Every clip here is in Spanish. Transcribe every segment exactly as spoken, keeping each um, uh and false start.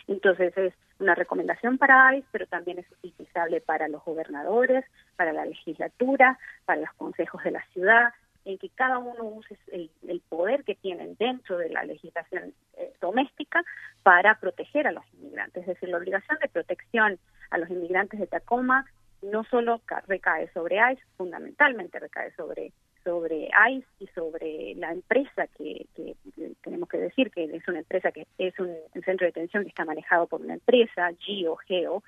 Entonces es una recomendación para I C E, pero también es utilizable para los gobernadores, para la legislatura, para los consejos de la ciudad, en que cada uno use el, el poder que tienen dentro de la legislación eh, doméstica para proteger a los inmigrantes. Es decir, la obligación de protección a los inmigrantes de Tacoma no solo recae sobre I C E, fundamentalmente recae sobre sobre I C E y sobre la empresa que, que, que tenemos que decir que es una empresa que es un, un centro de detención que está manejado por una empresa, GEO, GEO,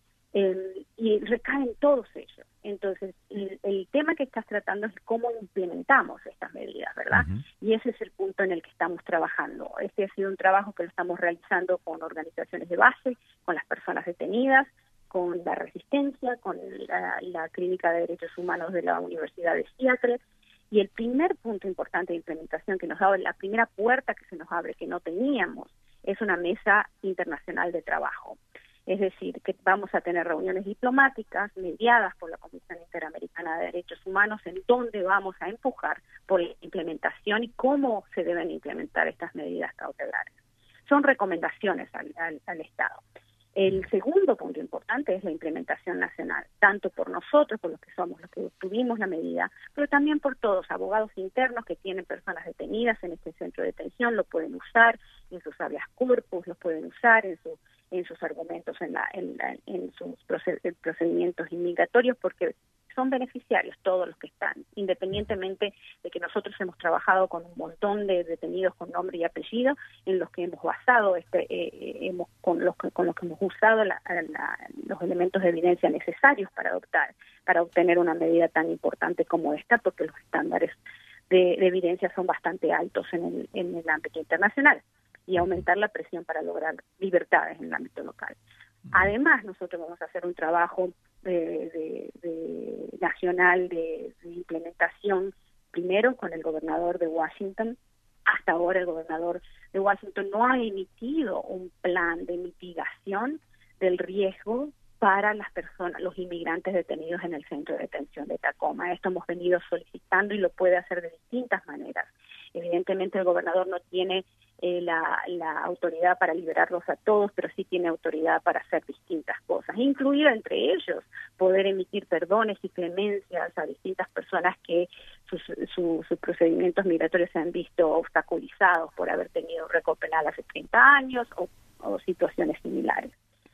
eh, y recae en todos ellos. Entonces, el, el tema que estás tratando es cómo implementamos estas medidas, ¿verdad? Uh-huh. Y ese es el punto en el que estamos trabajando. Este ha sido un trabajo que lo estamos realizando con organizaciones de base, con las personas detenidas, con la Resistencia, con la, la Clínica de Derechos Humanos de la Universidad de Seattle. Y el primer punto importante de implementación que nos abre, la primera puerta que se nos abre, que no teníamos, es una mesa internacional de trabajo. Es decir, que vamos a tener reuniones diplomáticas mediadas por la Comisión Interamericana de Derechos Humanos, en donde vamos a empujar por la implementación y cómo se deben implementar estas medidas cautelares. Son recomendaciones al, al, al Estado. El segundo punto importante es la implementación nacional, tanto por nosotros, por los que somos los que tuvimos la medida, pero también por todos, abogados internos que tienen personas detenidas en este centro de detención, lo pueden usar en sus habeas corpus, los pueden usar en, su, en sus argumentos, en, la, en, la, en sus procedimientos inmigratorios, porque son beneficiarios todos los que están, independientemente de que nosotros hemos trabajado con un montón de detenidos con nombre y apellido, en los que hemos basado, este, eh, hemos, con los que con los que hemos usado la, la, los elementos de evidencia necesarios para adoptar, para obtener una medida tan importante como esta, porque los estándares de, de evidencia son bastante altos en el, en el ámbito internacional, y aumentar la presión para lograr libertades en el ámbito local. Además, nosotros vamos a hacer un trabajo de, de, de nacional de, de implementación, primero con el gobernador de Washington. Hasta ahora el gobernador de Washington no ha emitido un plan de mitigación del riesgo para las personas, los inmigrantes detenidos en el centro de detención de Tacoma. Esto hemos venido solicitando y lo puede hacer de distintas maneras. Evidentemente el gobernador no tiene eh, la, la autoridad para liberarlos a todos, pero sí tiene autoridad para hacer distintas cosas, incluida entre ellos poder emitir perdones y clemencias a distintas personas que sus, su, sus procedimientos migratorios se han visto obstaculizados por haber tenido un récord penal hace treinta años o, o situaciones similares.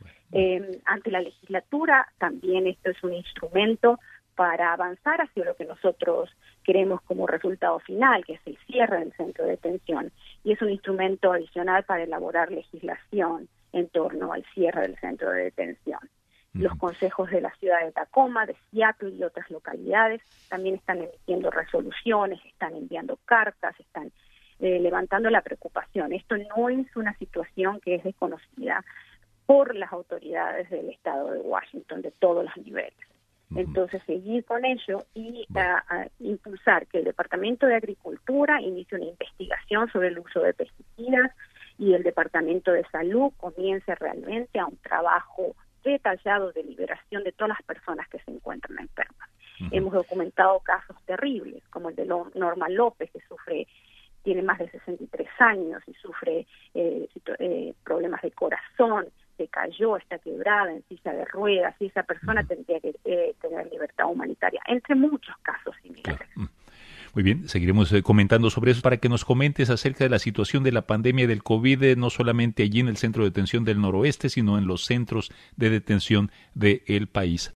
Eh, ante la legislatura también esto es un instrumento para avanzar hacia lo que nosotros queremos como resultado final, que es el cierre del centro de detención, y es un instrumento adicional para elaborar legislación en torno al cierre del centro de detención. Uh-huh. Los consejos de la ciudad de Tacoma, de Seattle y otras localidades también están emitiendo resoluciones, están enviando cartas, están eh, levantando la preocupación. Esto no es una situación que es desconocida por las autoridades del estado de Washington, de todos los niveles. Entonces, seguir con ello y a, a impulsar que el Departamento de Agricultura inicie una investigación sobre el uso de pesticidas y el Departamento de Salud comience realmente a un trabajo detallado de liberación de todas las personas que se encuentran enfermas. Uh-huh. Hemos documentado casos terribles, como el de Norma López, que sufre, tiene más de sesenta y tres años y sufre eh, eh, problemas de corazón, se cayó, está quebrada en silla de ruedas, y esa persona tendría que eh, tener libertad humanitaria, entre muchos casos similares. Claro. Muy bien, seguiremos eh, comentando sobre eso para que nos comentes acerca de la situación de la pandemia del COVID, eh, no solamente allí en el centro de detención del noroeste, sino en los centros de detención del país.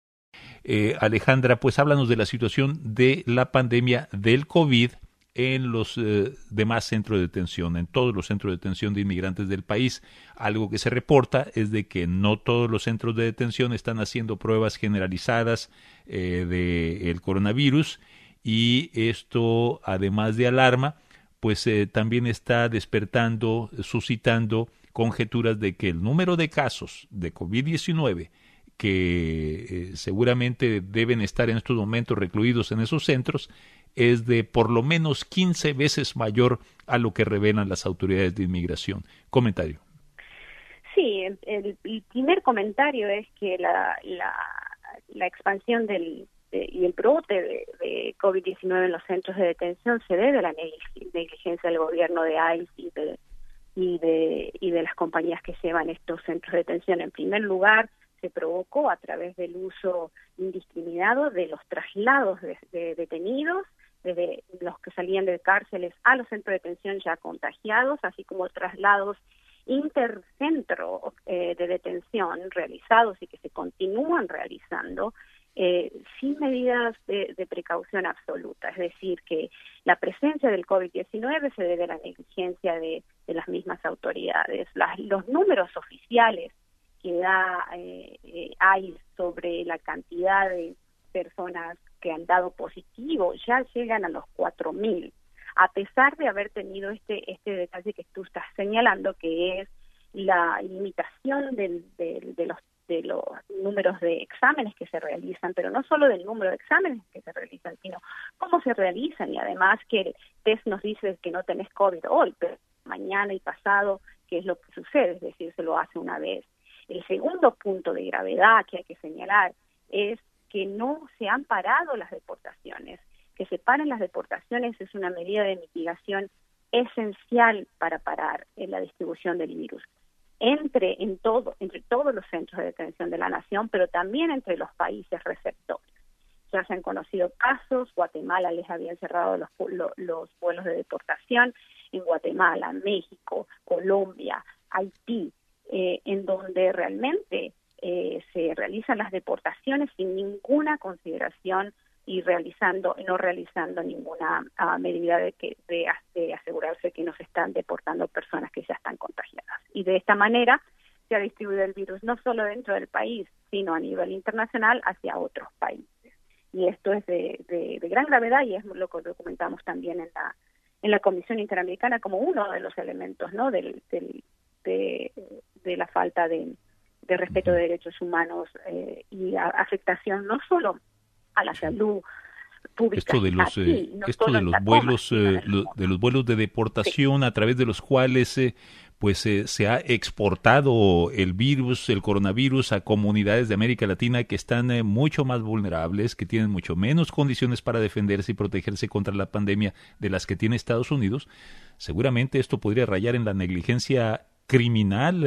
Eh, Alejandra, pues háblanos de la situación de la pandemia del COVID en los eh, demás centros de detención, en todos los centros de detención de inmigrantes del país. Algo que se reporta es de que no todos los centros de detención están haciendo pruebas generalizadas eh, del coronavirus, y esto, además de alarma, pues eh, también está despertando, suscitando conjeturas de que el número de casos de COVID diecinueve que eh, seguramente deben estar en estos momentos recluidos en esos centros es de por lo menos quince veces mayor a lo que revelan las autoridades de inmigración. Comentario. Sí, el, el, el primer comentario es que la, la, la expansión del, de, y el brote de, de COVID diecinueve en los centros de detención se debe a la negligencia del gobierno de I C E y de, y de, y de las compañías que llevan estos centros de detención. En primer lugar, se provocó a través del uso indiscriminado de los traslados de, de detenidos, desde los que salían de cárceles a los centros de detención ya contagiados, así como traslados intercentro eh, de detención realizados y que se continúan realizando eh, sin medidas de, de precaución absoluta. Es decir, que la presencia del COVID diecinueve se debe a la negligencia de, de las mismas autoridades. Las, los números oficiales que da eh, eh, hay sobre la cantidad de personas que han dado positivo ya llegan a los cuatro mil, a pesar de haber tenido este este detalle que tú estás señalando, que es la limitación del, del, de los de los números de exámenes que se realizan, pero no solo del número de exámenes que se realizan, sino cómo se realizan, y además que el test nos dice que no tenés COVID hoy, pero mañana y pasado, ¿qué es lo que sucede? Es decir, se lo hace una vez. El segundo punto de gravedad que hay que señalar es que no se han parado las deportaciones. Que se paren las deportaciones es una medida de mitigación esencial para parar en la distribución del virus. Entre, en todo, entre todos los centros de detención de la nación, pero también entre los países receptores. Ya se han conocido casos, Guatemala les habían cerrado los, los, los vuelos de deportación, en Guatemala, México, Colombia, Haití, eh, en donde realmente eh, se realizan las deportaciones sin ninguna consideración y realizando no realizando ninguna uh, medida de que de, de asegurarse que no se están deportando personas que ya están contagiadas. Y de esta manera se ha distribuido el virus no solo dentro del país, sino a nivel internacional hacia otros países. Y esto es de, de, de gran gravedad, y es lo que documentamos también en la en la Comisión Interamericana como uno de los elementos, ¿no?, del, del de, de la falta de, de respeto de derechos humanos eh, y a, afectación no solo a la salud pública. Esto de los aquí, eh, no esto de los vuelos eh, lo, de los vuelos de deportación sí. a través de los cuales eh, pues eh, se ha exportado el virus, el coronavirus a comunidades de América Latina que están eh, mucho más vulnerables, que tienen mucho menos condiciones para defenderse y protegerse contra la pandemia de las que tiene Estados Unidos. Seguramente esto podría rayar en la negligencia criminal.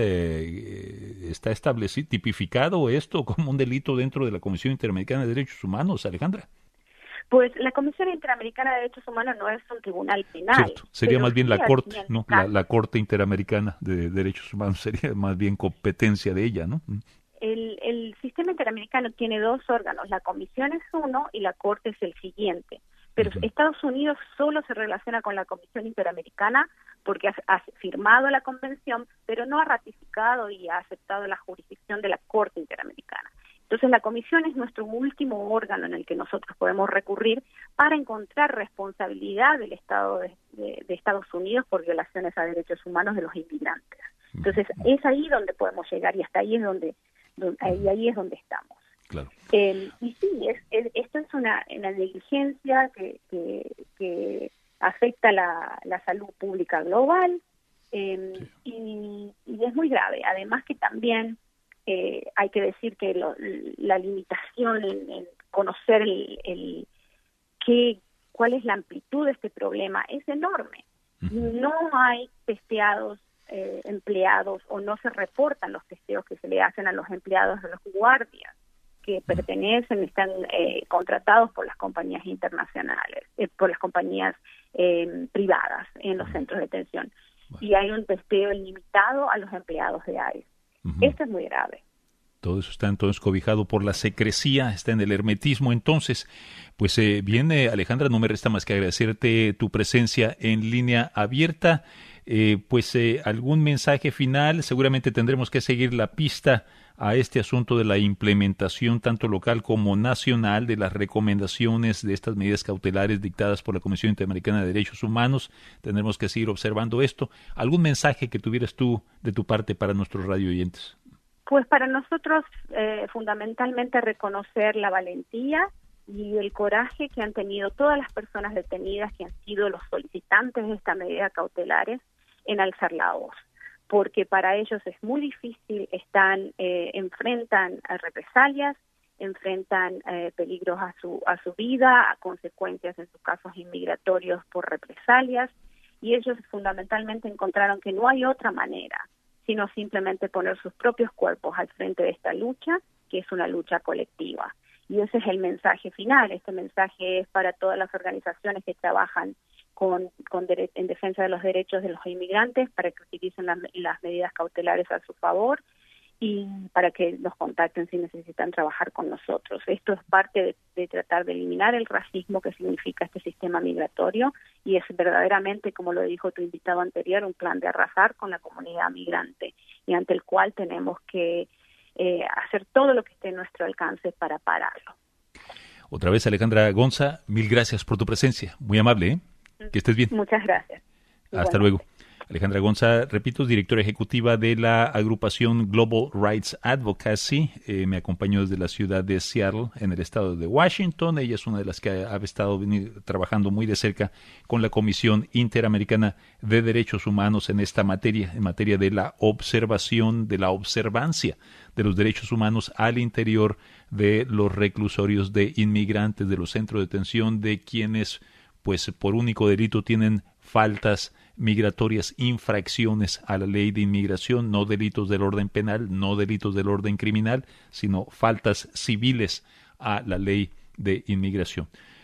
Eh, ¿Está establecido, tipificado esto como un delito dentro de la Comisión Interamericana de Derechos Humanos, Alejandra? Pues la Comisión Interamericana de Derechos Humanos no es un tribunal penal. Cierto. Sería más bien sí la Corte, ¿no? La, la Corte Interamericana de Derechos Humanos sería más bien competencia de ella, ¿no? El, el sistema interamericano tiene dos órganos, la Comisión es uno y la Corte es el siguiente. Pero uh-huh. Estados Unidos solo se relaciona con la Comisión Interamericana porque ha, ha firmado la convención, pero no ha ratificado y ha aceptado la jurisdicción de la Corte Interamericana. Entonces, la Comisión es nuestro último órgano en el que nosotros podemos recurrir para encontrar responsabilidad del Estado de, de, de Estados Unidos por violaciones a derechos humanos de los inmigrantes. Entonces, uh-huh. es ahí donde podemos llegar y hasta ahí es donde, donde ahí, ahí es donde estamos. Claro. Eh, y sí, es, es, esto es una, una negligencia que, que, que afecta la, la salud pública global eh, sí. y, y es muy grave. Además que también eh, hay que decir que lo, la limitación en, en conocer el, el qué, cuál es la amplitud de este problema es enorme. Uh-huh. No hay testeados eh, empleados o no se reportan los testeos que se le hacen a los empleados de los guardias que pertenecen, están eh, contratados por las compañías internacionales, eh, por las compañías eh, privadas en los centros de detención. Bueno. Y hay un testeo limitado a los empleados de I C E. Uh-huh. Esto es muy grave. Todo eso está entonces cobijado por la secrecía, está en el hermetismo. Entonces, pues eh, bien, eh, Alejandra, no me resta más que agradecerte tu presencia en Línea Abierta. Eh, pues eh, algún mensaje final. Seguramente tendremos que seguir la pista a este asunto de la implementación tanto local como nacional de las recomendaciones de estas medidas cautelares dictadas por la Comisión Interamericana de Derechos Humanos. Tendremos que seguir observando esto. ¿Algún mensaje que tuvieras tú de tu parte para nuestros radio oyentes? Pues para nosotros eh, fundamentalmente reconocer la valentía y el coraje que han tenido todas las personas detenidas que han sido los solicitantes de esta medida cautelares en alzar la voz, porque para ellos es muy difícil, están eh, enfrentan a represalias, enfrentan eh, peligros a su a su vida, a consecuencias en sus casos inmigratorios por represalias, y ellos fundamentalmente encontraron que no hay otra manera, sino simplemente poner sus propios cuerpos al frente de esta lucha, que es una lucha colectiva. Y ese es el mensaje final. Este mensaje es para todas las organizaciones que trabajan con, con dere- en defensa de los derechos de los inmigrantes, para que utilicen las, las medidas cautelares a su favor y para que nos contacten si necesitan trabajar con nosotros. Esto es parte de, de tratar de eliminar el racismo que significa este sistema migratorio, y es verdaderamente, como lo dijo tu invitado anterior, un plan de arrasar con la comunidad migrante, y ante el cual tenemos que eh, hacer todo lo que esté en nuestro alcance para pararlo. Otra vez, Alejandra Gonza, mil gracias por tu presencia. Muy amable, ¿eh? Que estés bien. Muchas gracias. Hasta luego. Alejandra Gonza, repito, es directora ejecutiva de la agrupación Global Rights Advocacy. Eh, me acompañó desde la ciudad de Seattle, en el estado de Washington. Ella es una de las que ha, ha estado venir, trabajando muy de cerca con la Comisión Interamericana de Derechos Humanos en esta materia, en materia de la observación, de la observancia de los derechos humanos al interior de los reclusorios de inmigrantes, de los centros de detención, de quienes, pues, por único delito tienen faltas migratorias, infracciones a la ley de inmigración, no delitos del orden penal, no delitos del orden criminal, sino faltas civiles a la ley de inmigración.